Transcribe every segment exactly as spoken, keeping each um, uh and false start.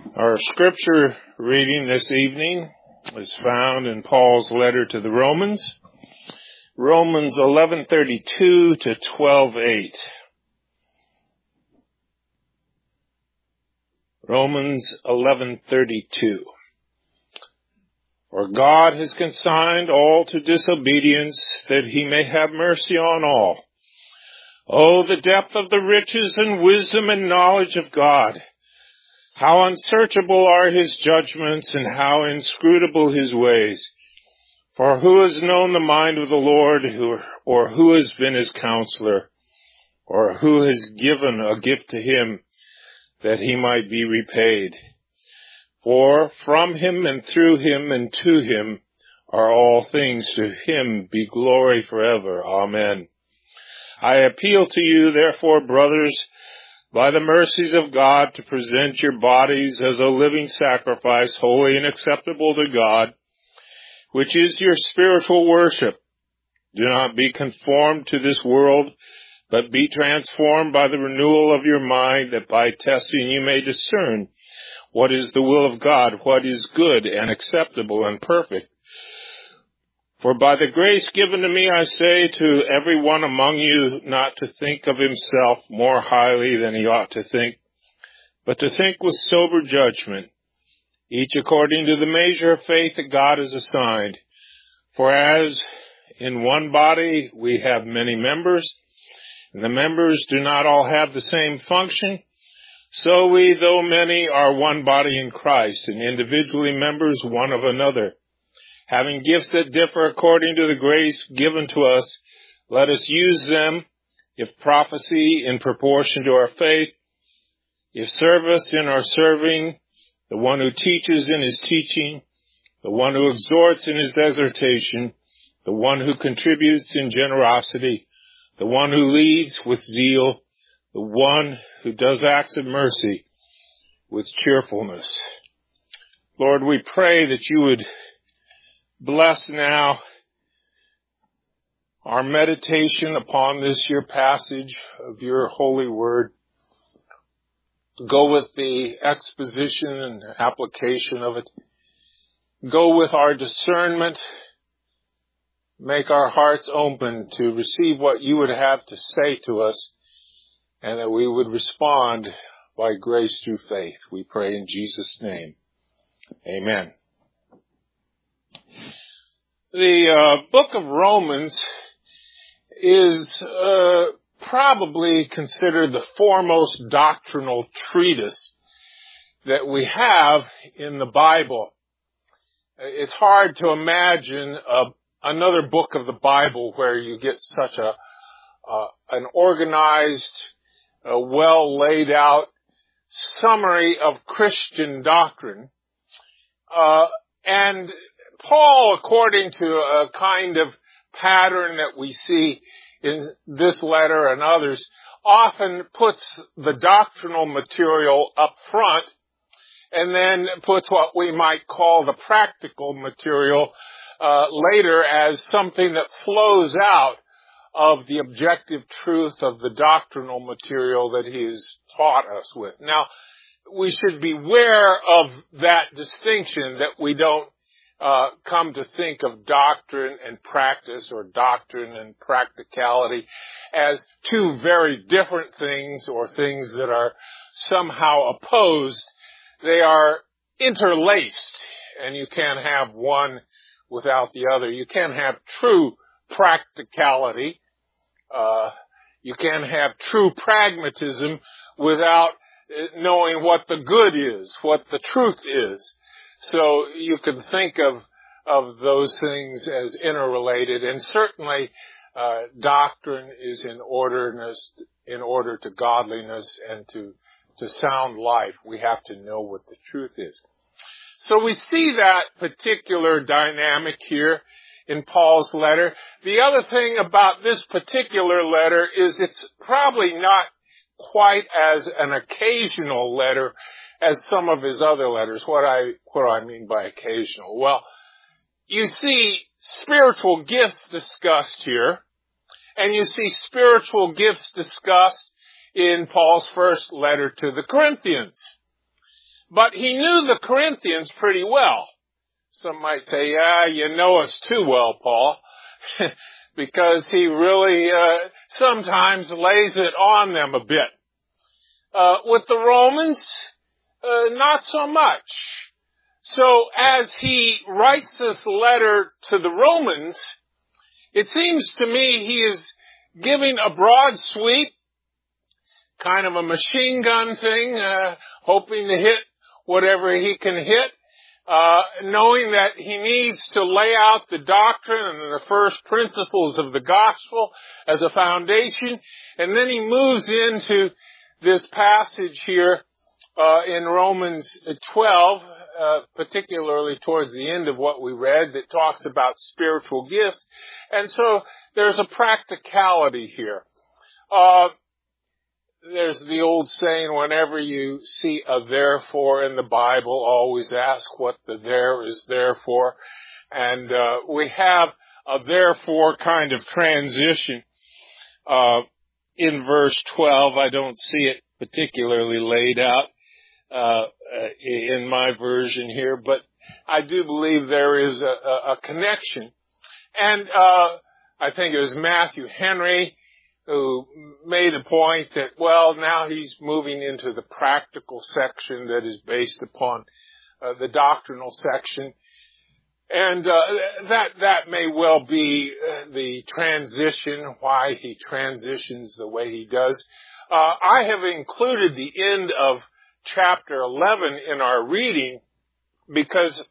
Our scripture reading this evening is found in Paul's letter to the Romans, Romans eleven thirty-two to twelve eight. Romans eleven thirty-two. For God has consigned all to disobedience, that he may have mercy on all. Oh, the depth of the riches and wisdom and knowledge of God! How unsearchable are his judgments, and how inscrutable his ways. For who has known the mind of the Lord, or who has been his counselor, or who has given a gift to him that he might be repaid? For from him and through him and to him are all things. To him be glory forever. Amen. I appeal to you, therefore, brothers, by the mercies of God, to present your bodies as a living sacrifice, holy and acceptable to God, which is your spiritual worship. Do not be conformed to this world, but be transformed by the renewal of your mind, that by testing you may discern what is the will of God, what is good and acceptable and perfect. For by the grace given to me, I say to every one among you not to think of himself more highly than he ought to think, but to think with sober judgment, each according to the measure of faith that God has assigned. For as in one body we have many members, and the members do not all have the same function, so we, though many, are one body in Christ, and individually members one of another. Having gifts that differ according to the grace given to us, let us use them, if prophecy in proportion to our faith, if service in our serving, the one who teaches in his teaching, the one who exhorts in his exhortation, the one who contributes in generosity, the one who leads with zeal, the one who does acts of mercy with cheerfulness. Lord, we pray that you would bless now our meditation upon this your passage of your holy word. Go with the exposition and application of it. Go with our discernment. Make our hearts open to receive what you would have to say to us, and that we would respond by grace through faith. We pray in Jesus' name. Amen. The uh, book of Romans is uh, probably considered the foremost doctrinal treatise that we have in the Bible. It's hard to imagine uh, another book of the Bible where you get such a uh, an organized, uh, well laid out summary of Christian doctrine, uh, and Paul, according to a kind of pattern that we see in this letter and others, often puts the doctrinal material up front and then puts what we might call the practical material uh, later as something that flows out of the objective truth of the doctrinal material that he has taught us with. Now, we should beware of that distinction, that we don't Uh, come to think of doctrine and practice, or doctrine and practicality, as two very different things, or things that are somehow opposed. They are interlaced, and you can't have one without the other. You can't have true practicality. Uh, you can't have true pragmatism without knowing what the good is, what the truth is. So you can think of of those things as interrelated, and certainly uh, doctrine is in orderness, in order to godliness and to to sound life. We have to know what the truth is. So we see that particular dynamic here in Paul's letter. The other thing about this particular letter is it's probably not quite as an occasional letter as some of his other letters. What I, what I mean by occasional? Well, you see spiritual gifts discussed here, and you see spiritual gifts discussed in Paul's first letter to the Corinthians. But he knew the Corinthians pretty well. Some might say, yeah, you know us too well, Paul, because he really uh, sometimes lays it on them a bit. Uh, with the Romans, uh, not so much. So as he writes this letter to the Romans, it seems to me he is giving a broad sweep, kind of a machine gun thing, uh, hoping to hit whatever he can hit, uh, knowing that he needs to lay out the doctrine and the first principles of the gospel as a foundation. And then he moves into this passage here uh, in Romans twelve, uh, particularly towards the end of what we read, that talks about spiritual gifts. And so there's a practicality here. Uh, there's the old saying, whenever you see a therefore in the Bible, always ask what the there is there for. And uh, we have a therefore kind of transition uh, in verse twelve. I don't see it particularly laid out uh, in my version here, but I do believe there is a, a, a connection. And uh, I think it was Matthew Henry who made a point that, well, now he's moving into the practical section that is based upon uh, the doctrinal section. And uh, that that may well be uh, the transition, why he transitions the way he does. Uh, I have included the end of chapter eleven in our reading because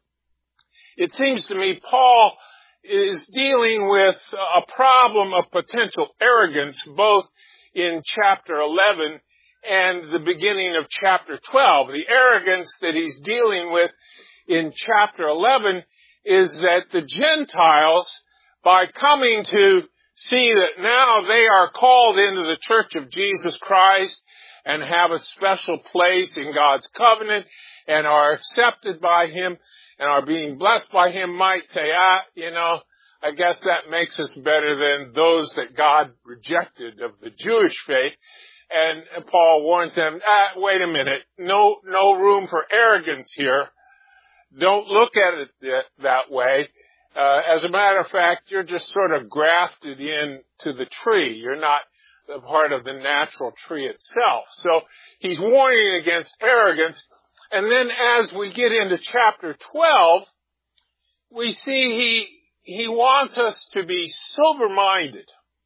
it seems to me Paul is dealing with a problem of potential arrogance both in chapter eleven and the beginning of chapter twelve. The arrogance that he's dealing with in chapter eleven is that the Gentiles, by coming to see that now they are called into the church of Jesus Christ and have a special place in God's covenant and are accepted by Him and are being blessed by Him, might say, ah, you know, I guess that makes us better than those that God rejected of the Jewish faith. And Paul warns them, ah, wait a minute, no, no room for arrogance here. Don't look at it that, that way. Uh, as a matter of fact, you're just sort of grafted into the tree. You're not a part of the natural tree itself. So he's warning against arrogance. And then as we get into chapter twelve, we see he, he wants us to be sober-minded,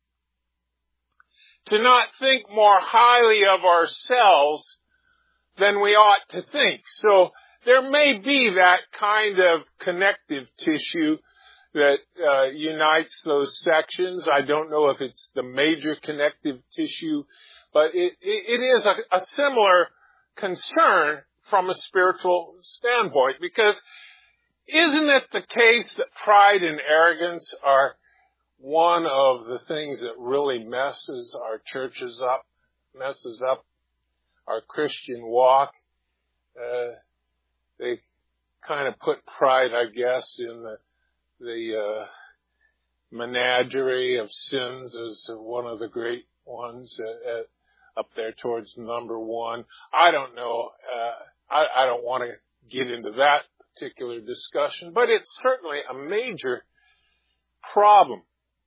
to not think more highly of ourselves than we ought to think. So there may be that kind of connective tissue that uh, unites those sections. I don't know if it's the major connective tissue, but it, it, it is a, a similar concern from a spiritual standpoint, because isn't it the case that pride and arrogance are one of the things that really messes our churches up, messes up our Christian walk? Uh, They kind of put pride, I guess, in the the uh, menagerie of sins as one of the great ones uh, uh, up there towards number one. I don't know. Uh, I, I don't want to get into that particular discussion, but it's certainly a major problem.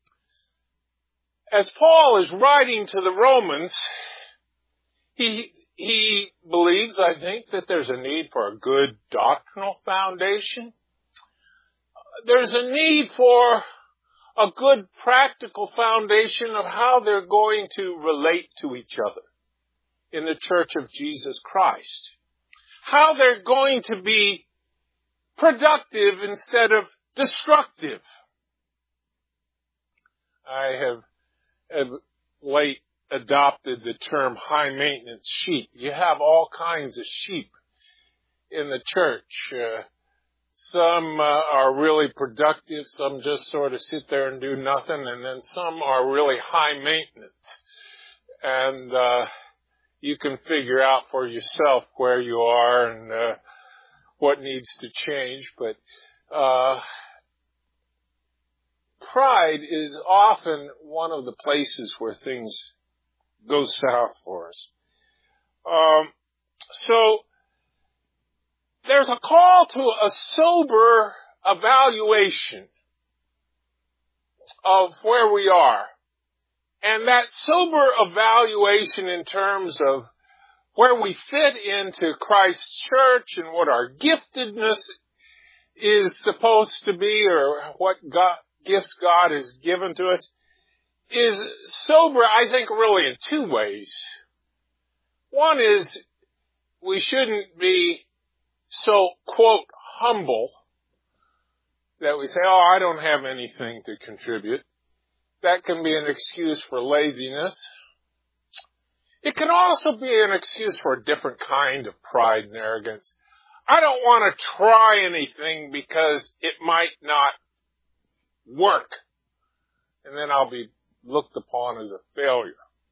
As Paul is writing to the Romans, he He believes, I think, that there's a need for a good doctrinal foundation. There's a need for a good practical foundation of how they're going to relate to each other in the church of Jesus Christ. How they're going to be productive instead of destructive. I have, have late adopted the term high maintenance sheep. You have all kinds of sheep in the church. Uh, some uh, are really productive, some just sort of sit there and do nothing, and then some are really high maintenance. And uh, you can figure out for yourself where you are and uh, what needs to change. But uh, pride is often one of the places where things go south for us. Um, so there's a call to a sober evaluation of where we are. And that sober evaluation in terms of where we fit into Christ's church and what our giftedness is supposed to be, or what God, gifts God has given to us, is sober, I think, really in two ways. One is we shouldn't be so, quote, humble that we say, oh, I don't have anything to contribute. That can be an excuse for laziness. It can also be an excuse for a different kind of pride and arrogance. I don't want to try anything because it might not work, and then I'll be looked upon as a failure.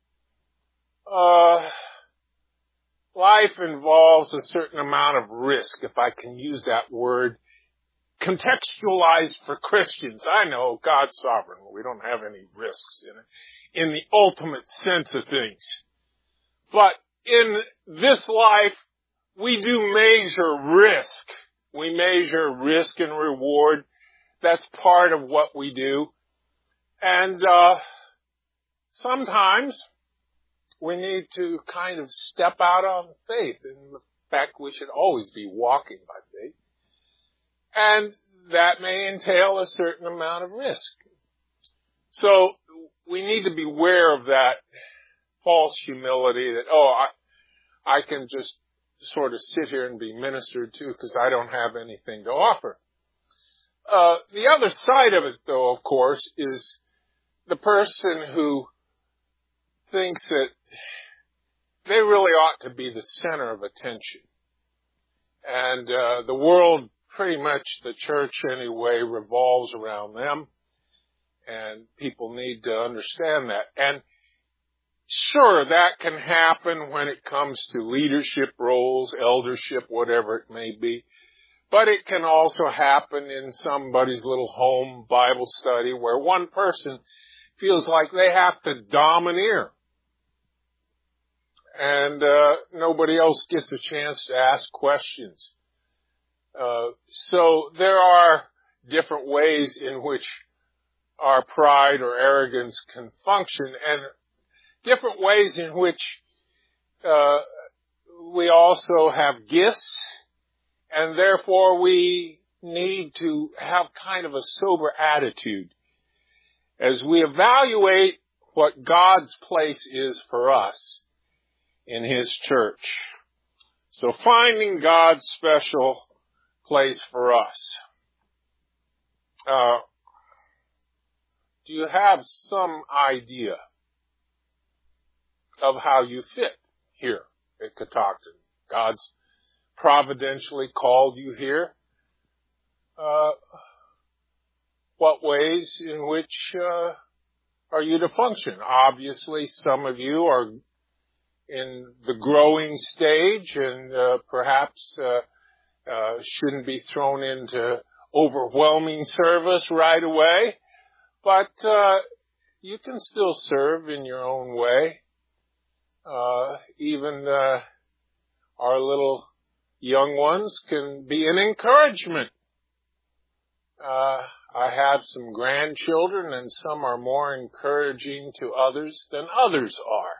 Uh, life involves a certain amount of risk, if I can use that word, contextualized for Christians. I know God's sovereign. We don't have any risks in it, in the ultimate sense of things. But in this life, we do measure risk. We measure risk and reward. That's part of what we do. And uh sometimes we need to kind of step out on faith. In fact, we should always be walking by faith. And that may entail a certain amount of risk. So we need to be aware of that false humility that, oh, I, I can just sort of sit here and be ministered to because I don't have anything to offer. Uh, the other side of it, though, of course, is the person who thinks that they really ought to be the center of attention. And uh, the world, pretty much the church anyway, revolves around them. And people need to understand that. And sure, that can happen when it comes to leadership roles, eldership, whatever it may be. But it can also happen in somebody's little home Bible study where one person feels like they have to domineer. And uh nobody else gets a chance to ask questions. Uh so there are different ways in which our pride or arrogance can function, and different ways in which uh we also have gifts, and therefore we need to have kind of a sober attitude as we evaluate what God's place is for us in His church. So finding God's special place for us. Uh, do you have some idea of how you fit here at Catoctin? God's providentially called you here. Uh, what ways in which uh, are you to function? Obviously, some of you are in the growing stage and uh, perhaps uh, uh, shouldn't be thrown into overwhelming service right away. But uh, you can still serve in your own way. Uh, even uh, our little young ones can be an encouragement. Uh, I have some grandchildren, and some are more encouraging to others than others are.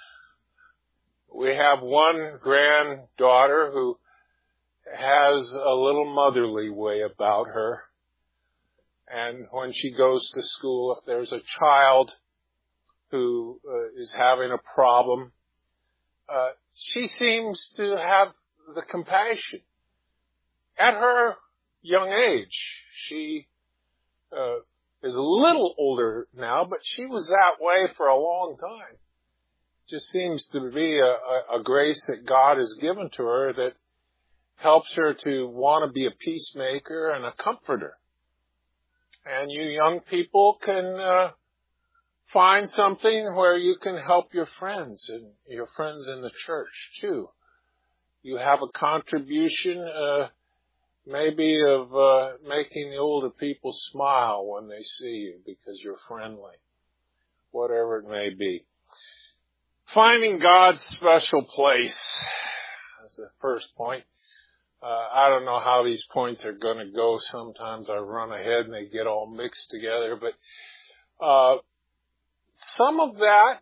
We have one granddaughter who has a little motherly way about her. And when she goes to school, if there's a child who uh, is having a problem, uh, she seems to have the compassion. At her young age, she uh, is a little older now, but she was that way for a long time. Just seems to be a, a, a grace that God has given to her that helps her to want to be a peacemaker and a comforter. And you young people can uh, find something where you can help your friends and your friends in the church too. You have a contribution uh, maybe of uh, making the older people smile when they see you because you're friendly, whatever it may be. Finding God's special place is the first point. Uh, I don't know how these points are going to go. Sometimes I run ahead and they get all mixed together. But uh, some of that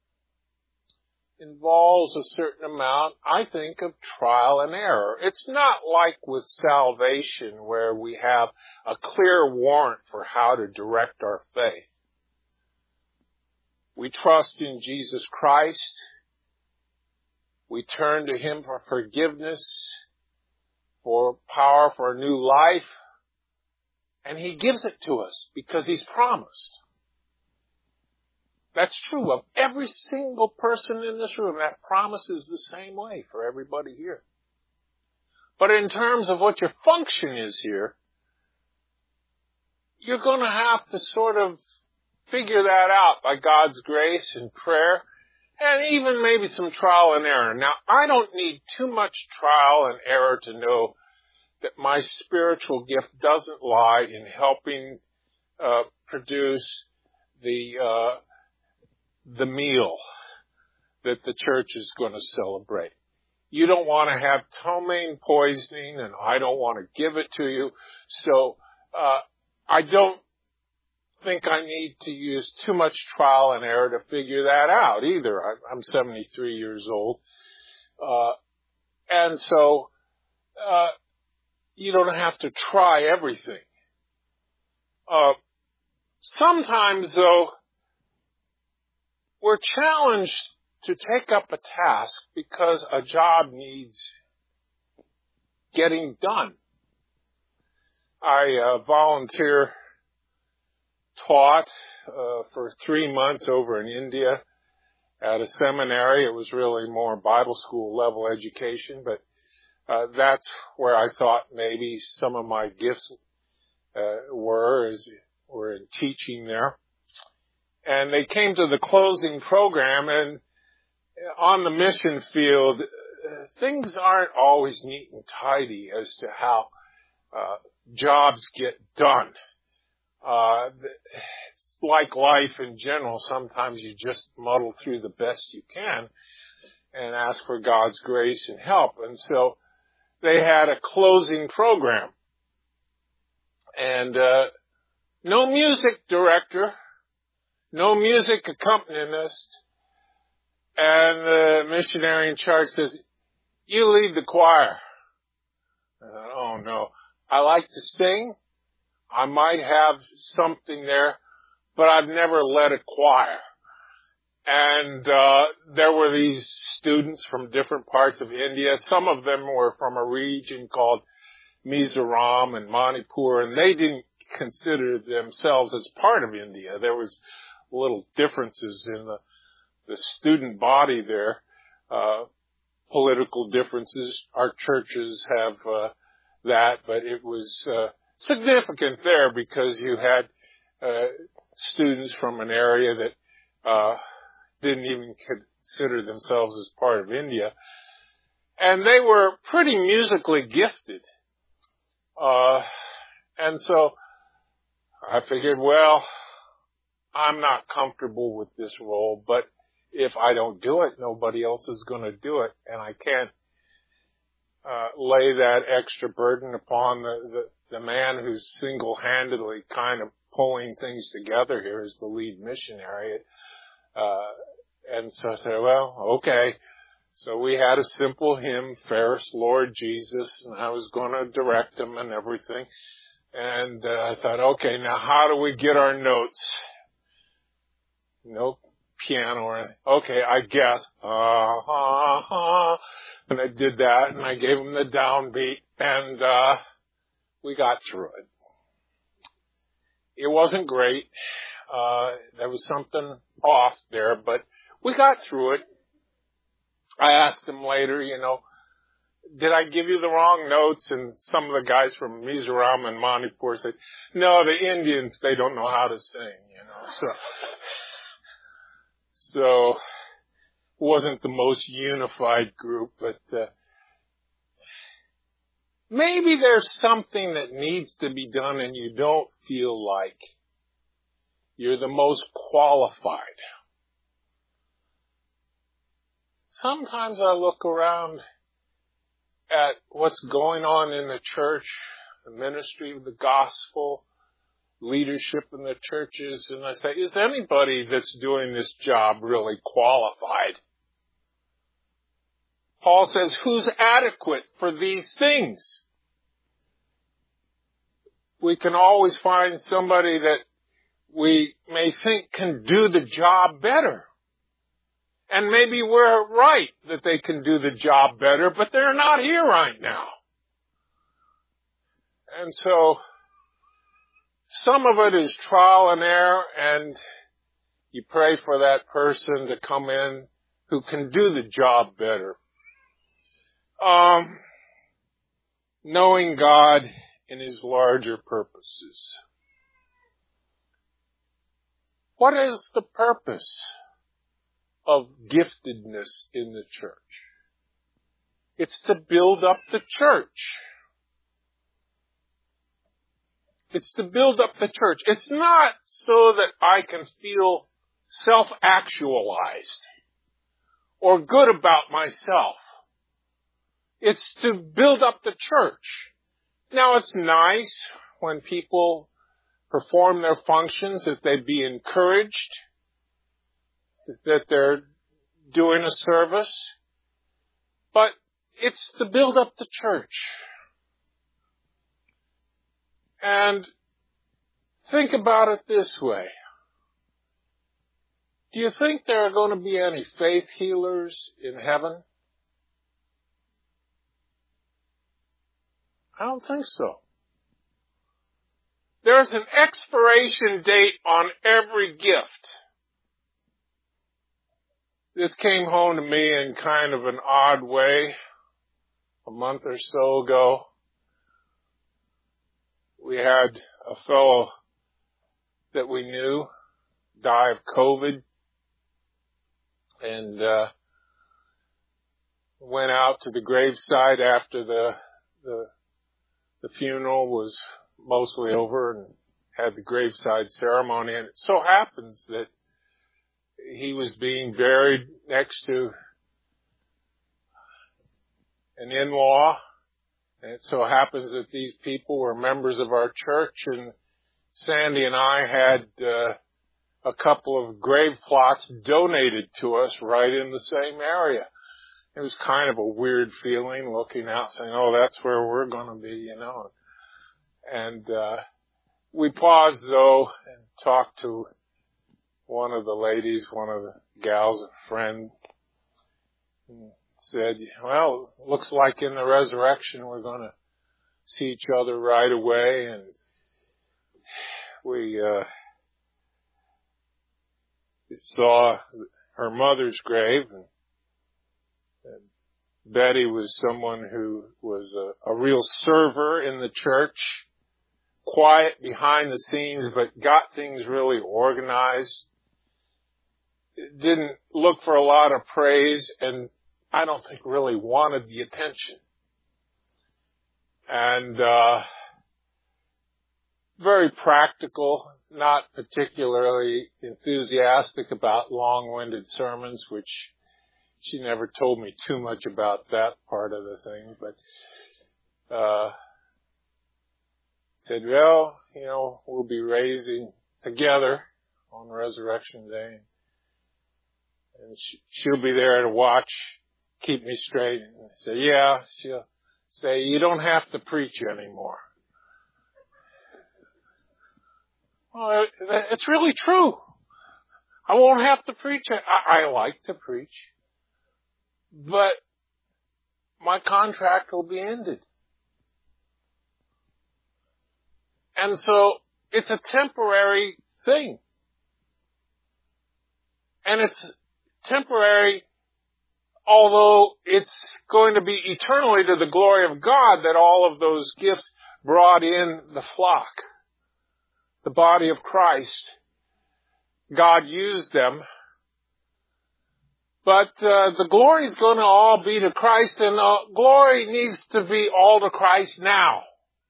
involves a certain amount, I think, of trial and error. It's not like with salvation where we have a clear warrant for how to direct our faith. We trust in Jesus Christ. We turn to Him for forgiveness, for power, for a new life. And He gives it to us because He's promised. That's true of every single person in this room. That promise is the same way for everybody here. But in terms of what your function is here, you're going to have to sort of figure that out by God's grace and prayer, and even maybe some trial and error. Now, I don't need too much trial and error to know that my spiritual gift doesn't lie in helping uh, produce the uh, the meal that the church is going to celebrate. You don't want to have ptomaine poisoning, and I don't want to give it to you. So uh, I don't think I need to use too much trial and error to figure that out either. I'm seventy-three years old. Uh, and so uh, you don't have to try everything. Uh, sometimes, though, we're challenged to take up a task because a job needs getting done. I uh, volunteer taught uh, for three months over in India at a seminary. It was really more Bible school level education, but uh, that's where I thought maybe some of my gifts uh, were, is, were in teaching there. And they came to the closing program, and on the mission field, uh, things aren't always neat and tidy as to how uh, jobs get done. Uh, it's like life in general. Sometimes you just muddle through the best you can and ask for God's grace and help. And so they had a closing program. And uh, no music director, no music accompanist, and the missionary in charge says, "You lead the choir." I thought, oh no, I like to sing. I might have something there, but I've never led a choir. And uh there were these students from different parts of India. Some of them were from a region called Mizoram and Manipur, and they didn't consider themselves as part of India. There was little differences in the, the student body there, uh, political differences. Our churches have uh, that, but it was uh, significant there because you had uh, students from an area that uh, didn't even consider themselves as part of India. And they were pretty musically gifted. Uh, and so I figured, well, I'm not comfortable with this role, but if I don't do it, nobody else is going to do it, and I can't uh, lay that extra burden upon the, the, the man who's single-handedly kind of pulling things together here as the lead missionary. Uh, and so I said, well, okay. So we had a simple hymn, Fairest Lord Jesus, and I was going to direct him and everything. And uh, I thought, okay, now how do we get our notes? No piano or anything. Okay, I guess. Uh, uh, uh, and I did that, and I gave him the downbeat, and uh, we got through it. It wasn't great. Uh, there was something off there, but we got through it. I asked him later, you know, did I give you the wrong notes? And some of the guys from Mizoram and Manipur said, no, the Indians, they don't know how to sing, you know. So, so wasn't the most unified group, but uh, maybe there's something that needs to be done and you don't feel like you're the most qualified. Sometimes I look around at what's going on in the church, the ministry of the gospel, leadership in the churches, and I say, is anybody that's doing this job really qualified? Paul says, who's adequate for these things? We can always find somebody that we may think can do the job better. And maybe we're right that they can do the job better, but they're not here right now. And so, some of it is trial and error, and you pray for that person to come in who can do the job better. Um, knowing God in His larger purposes. What is the purpose of giftedness in the church? It's to build up the church. It's to build up the church. It's not so that I can feel self-actualized or good about myself. It's to build up the church. Now, it's nice when people perform their functions, that they be encouraged, that they're doing a service, but it's to build up the church. And think about it this way. Do you think there are going to be any faith healers in heaven? I don't think so. There's an expiration date on every gift. This came home to me in kind of an odd way a month or so ago. We had a fellow that we knew die of COVID, and uh, went out to the graveside after the the the funeral was mostly over, and had the graveside ceremony. And it so happens that he was being buried next to an in-law. And it so happens that these people were members of our church, and Sandy and I had uh, a couple of grave plots donated to us right in the same area. It was kind of a weird feeling, looking out saying, oh, that's where we're going to be, you know. And uh we paused, though, and talked to one of the ladies, one of the gals, a friend, and said, well, looks like in the resurrection we're going to see each other right away. And we uh saw her mother's grave, and, and Betty was someone who was a, a real server in the church, quiet behind the scenes, but got things really organized. Didn't look for a lot of praise, and I don't think really wanted the attention. And uh very practical, not particularly enthusiastic about long-winded sermons, which she never told me too much about that part of the thing, but uh said, well, you know, we'll be raising together on Resurrection Day. And she, she'll be there to watch, keep me straight. And I said, yeah, she'll say, you don't have to preach anymore. Well, it's really true. I won't have to preach. I, I like to preach. But my contract will be ended. And so it's a temporary thing. And it's temporary, although it's going to be eternally to the glory of God that all of those gifts brought in the flock, the body of Christ. God used them. But uh, the glory is going to all be to Christ, and the glory needs to be all to Christ now.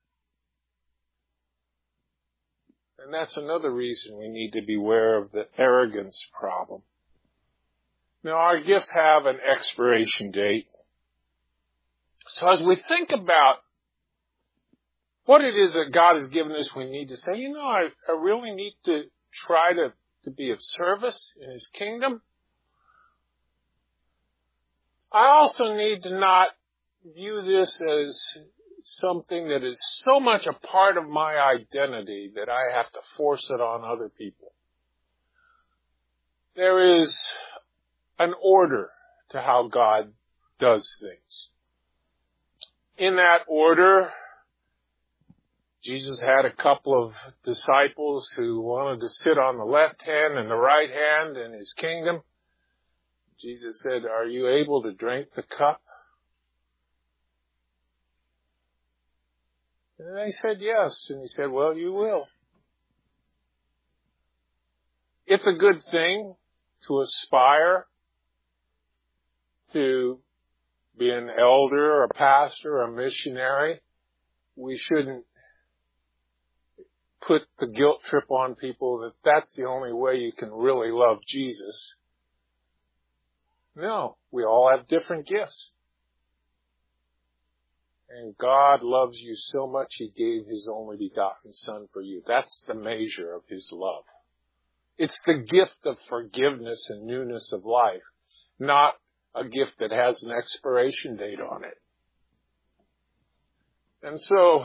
And that's another reason we need to beware of the arrogance problem. Now, our gifts have an expiration date. So as we think about what it is that God has given us, we need to say, you know, I, I really need to try to, to be of service in His kingdom. I also need to not view this as something that is so much a part of my identity that I have to force it on other people. There is an order to how God does things. In that order, Jesus had a couple of disciples who wanted to sit on the left hand and the right hand in His kingdom. Jesus said, "Are you able to drink the cup?" And they said yes. And He said, "Well, you will." It's a good thing to aspire to be an elder, or a pastor, or a missionary. We shouldn't put the guilt trip on people that that's the only way you can really love Jesus. No, we all have different gifts. And God loves you so much He gave His only begotten Son for you. That's the measure of His love. It's the gift of forgiveness and newness of life, not a gift that has an expiration date on it. And so,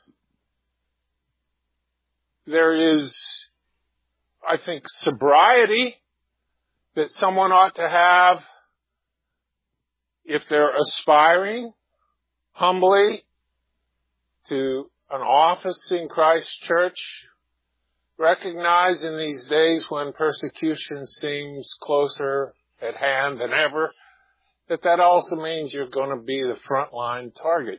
there is, I think, sobriety that someone ought to have if they're aspiring humbly to an office in Christ Church. Recognize in these days when persecution seems closer at hand than ever, that that also means you're going to be the frontline target.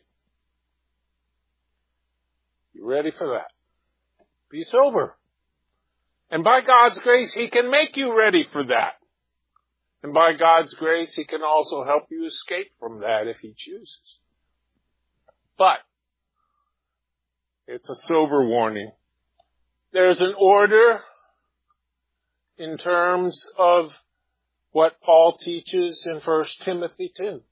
You ready for that? Be sober. And by God's grace, He can make you ready for that. And by God's grace, He can also help you escape from that if He chooses. But it's a sober warning. There's an order in terms of what Paul teaches in First Timothy two.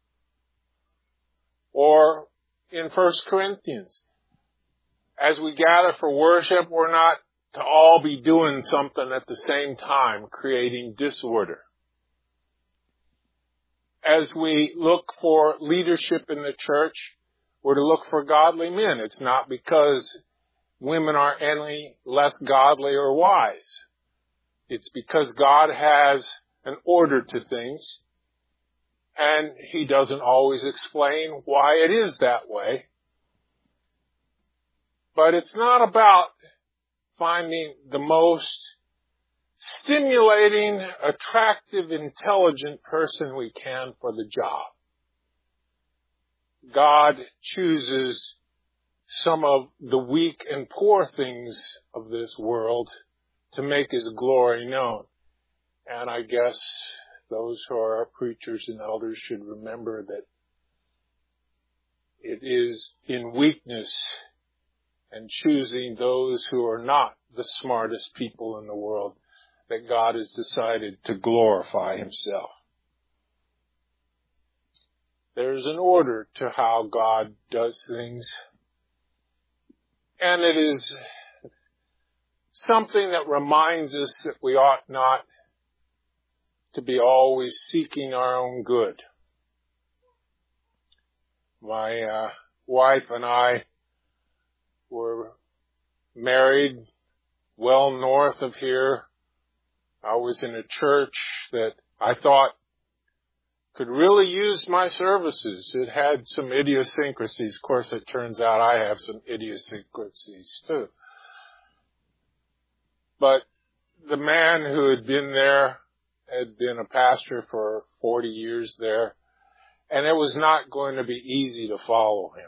Or in First Corinthians. As we gather for worship, we're not to all be doing something at the same time, creating disorder. As we look for leadership in the church, we're to look for godly men. It's not because women are any less godly or wise. It's because God has an order to things, and He doesn't always explain why it is that way. But it's not about finding the most stimulating, attractive, intelligent person we can for the job. God chooses some of the weak and poor things of this world to make His glory known. And I guess those who are preachers and elders should remember that it is in weakness and choosing those who are not the smartest people in the world that God has decided to glorify Himself. There's an order to how God does things. And it is something that reminds us that we ought not to be always seeking our own good. My uh, wife and I were married well north of here. I was in a church that I thought could really use my services. It had some idiosyncrasies. Of course, it turns out I have some idiosyncrasies too. But the man who had been there had been a pastor for forty years there, and it was not going to be easy to follow him.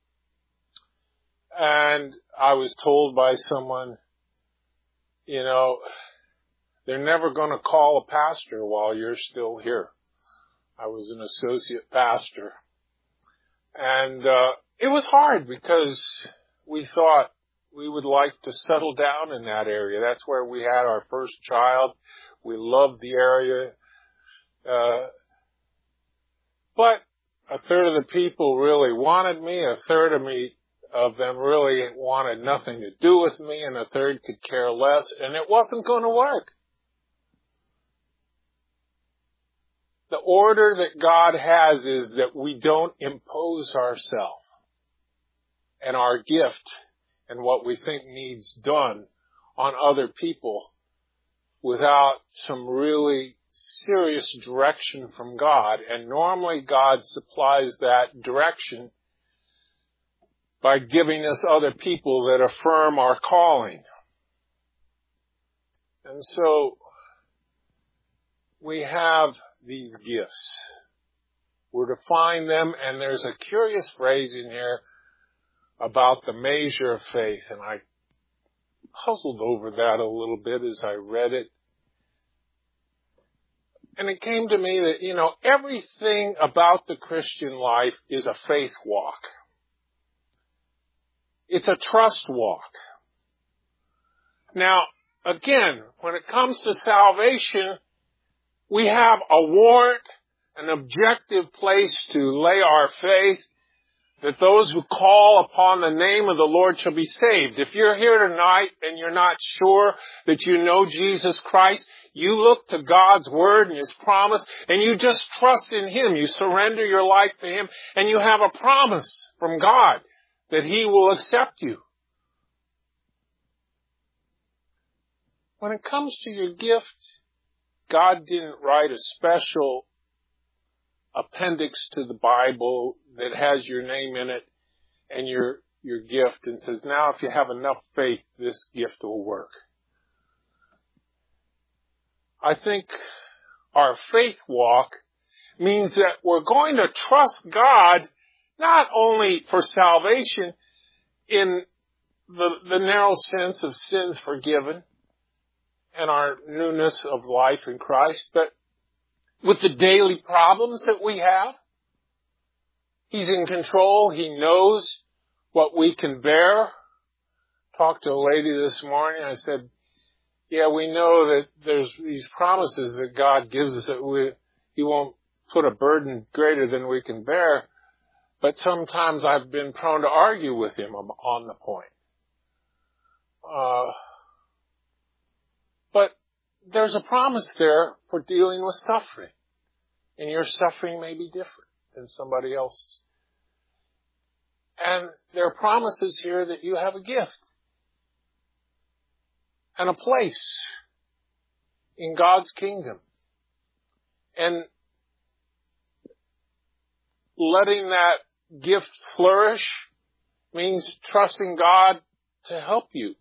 And I was told by someone, you know, they're never going to call a pastor while you're still here. I was an associate pastor. And uh it was hard because we thought we would like to settle down in that area. That's where we had our first child. We loved the area. Uh But a third of the people really wanted me, a third of me of them really wanted nothing to do with me, and a third could care less, and it wasn't going to work. The order that God has is that we don't impose ourselves and our gift and what we think needs done on other people without some really serious direction from God. And normally God supplies that direction by giving us other people that affirm our calling. And so we have these gifts. We're to find them, and there's a curious phrase in here about the measure of faith, and I puzzled over that a little bit as I read it. And it came to me that, you know, everything about the Christian life is a faith walk. It's a trust walk. Now, again, when it comes to salvation, we have a warrant, an objective place to lay our faith, that those who call upon the name of the Lord shall be saved. If you're here tonight and you're not sure that you know Jesus Christ, you look to God's word and His promise, and you just trust in Him. You surrender your life to Him, and you have a promise from God that He will accept you. When it comes to your gift, God didn't write a special appendix to the Bible that has your name in it and your your gift and says, now if you have enough faith, this gift will work. I think our faith walk means that we're going to trust God not only for salvation in the, the narrow sense of sins forgiven and our newness of life in Christ, but with the daily problems that we have. He's in control. He knows what we can bear. Talked to a lady this morning. I said, yeah, we know that there's these promises that God gives us that we, He won't put a burden greater than we can bear. But sometimes I've been prone to argue with Him on the point. Uh, but there's a promise there for dealing with suffering. And your suffering may be different than somebody else's. And there are promises here that you have a gift and a place in God's kingdom. And letting that gift flourish means trusting God to help you.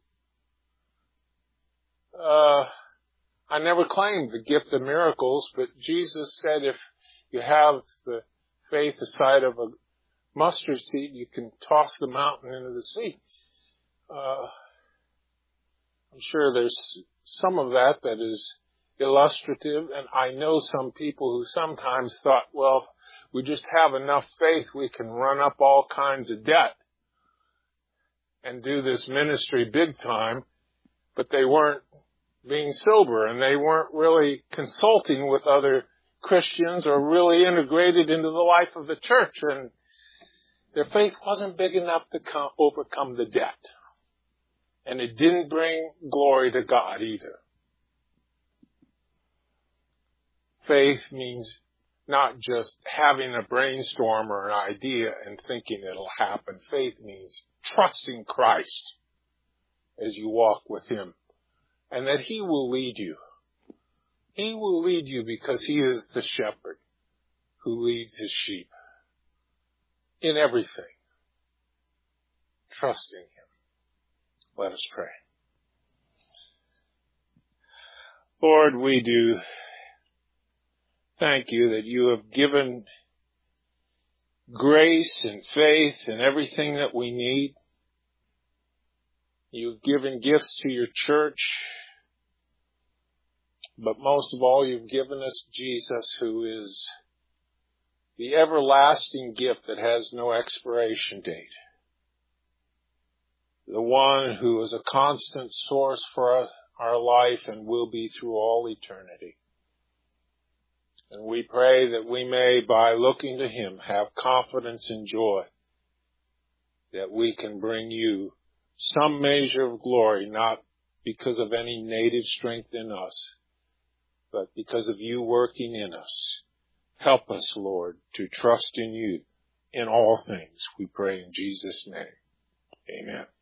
Uh, I never claimed the gift of miracles, but Jesus said if you have the faith the size of a mustard seed, you can toss the mountain into the sea. Uh, I'm sure there's some of that that is illustrative, and I know some people who sometimes thought, well, we just have enough faith, we can run up all kinds of debt and do this ministry big time, but they weren't being sober, and they weren't really consulting with other Christians or really integrated into the life of the church, and their faith wasn't big enough to come, overcome the debt. And it didn't bring glory to God either. Faith means not just having a brainstorm or an idea and thinking it'll happen. Faith means trusting Christ as you walk with Him, and that He will lead you. He will lead you because He is the shepherd who leads His sheep in everything. Trusting Him. Let us pray. Lord, we do thank You that You have given grace and faith and everything that we need. You've given gifts to Your church. But most of all, You've given us Jesus, who is the everlasting gift that has no expiration date. The one who is a constant source for our life and will be through all eternity. And we pray that we may, by looking to him, have confidence and joy that we can bring you some measure of glory, not because of any native strength in us, but because of you working in us. Help us, Lord, to trust in you in all things. We pray in Jesus' name. Amen.